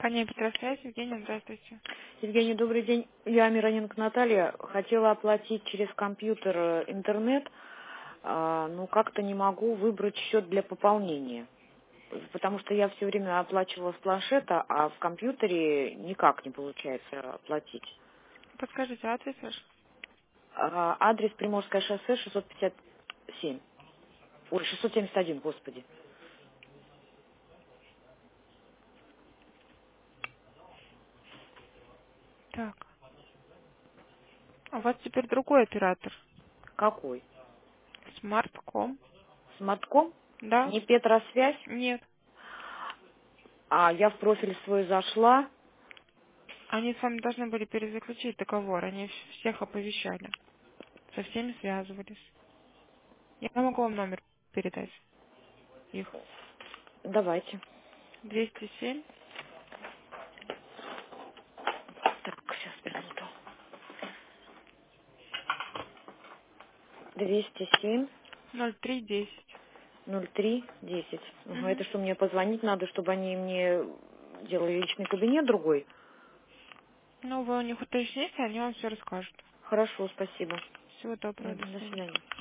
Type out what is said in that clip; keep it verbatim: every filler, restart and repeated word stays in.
Компания Петросвязь, Евгения, здравствуйте. Евгений, добрый день. Я Мироненко Наталья. Хотела оплатить через компьютер э, интернет, а, но как-то не могу выбрать счет для пополнения. Потому что я все время оплачивала с планшета, а в компьютере никак не получается оплатить. Подскажите адрес ваш? А, Адрес Приморское шоссе шестьсот пятьдесят семь. Ой, шестьсот семьдесят один, господи. Так. У вас теперь другой оператор. Какой? Смартком. Смартком? Да? Не Петросвязь? Нет. А я в профиль свой зашла. Они с вами должны были перезаключить договор. Они вс- всех оповещали. Со всеми связывались. Я могу вам номер передать. Их. Давайте. двести семь Так, сейчас минуту. двести семь. ноль три десять. Ноль три десять. Угу. Угу. Это что, мне позвонить надо, чтобы они мне делали личный кабинет другой? Ну, вы у них уточните, они вам все расскажут. Хорошо, спасибо. Всего доброго, до Мгм, до свидания. свидания.